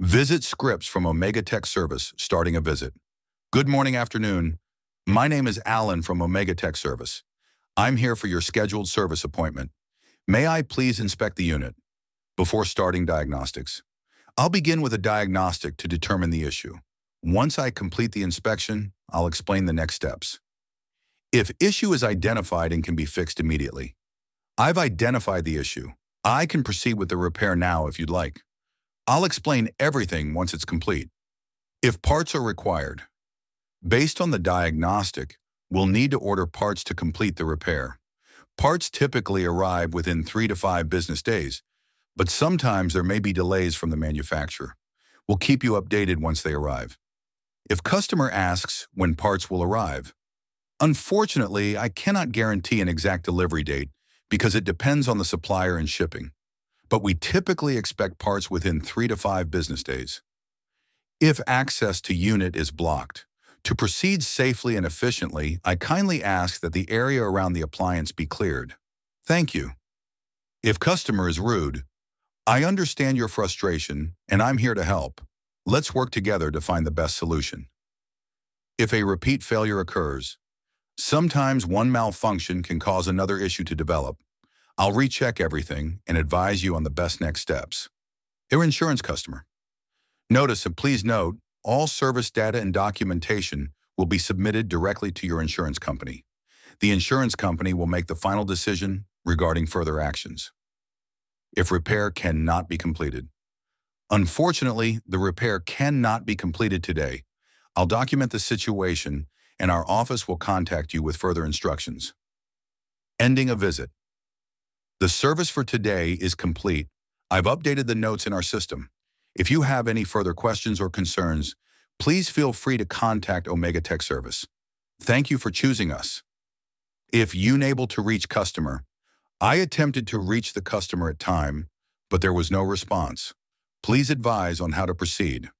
Visit scripts from Omega Tech Service starting a visit. Good morning, afternoon. My name is Alan from Omega Tech Service. I'm here for your scheduled service appointment. May I please inspect the unit before starting diagnostics? I'll begin with a diagnostic to determine the issue. Once I complete the inspection, I'll explain the next steps. If issue is identified and can be fixed immediately. I've identified the issue. I can proceed with the repair now if you'd like. I'll explain everything once it's complete. If parts are required, based on the diagnostic, we'll need to order parts to complete the repair. Parts typically arrive within 3 to 5 business days, but sometimes there may be delays from the manufacturer. We'll keep you updated once they arrive. If customer asks when parts will arrive, unfortunately, I cannot guarantee an exact delivery date because it depends on the supplier and shipping, but we typically expect parts within 3 to 5 business days. If access to unit is blocked, to proceed safely and efficiently, I kindly ask that the area around the appliance be cleared. Thank you. If customer is rude, I understand your frustration and I'm here to help. Let's work together to find the best solution. If a repeat failure occurs, sometimes one malfunction can cause another issue to develop. I'll recheck everything and advise you on the best next steps. Your insurance customer. Notice and please note, all service data and documentation will be submitted directly to your insurance company. The insurance company will make the final decision regarding further actions. If repair cannot be completed. Unfortunately, the repair cannot be completed today. I'll document the situation and our office will contact you with further instructions. Ending a visit. The service for today is complete. I've updated the notes in our system. If you have any further questions or concerns, please feel free to contact Omega Tech Service. Thank you for choosing us. If unable to reach customer, I attempted to reach the customer at time, but there was no response. Please advise on how to proceed.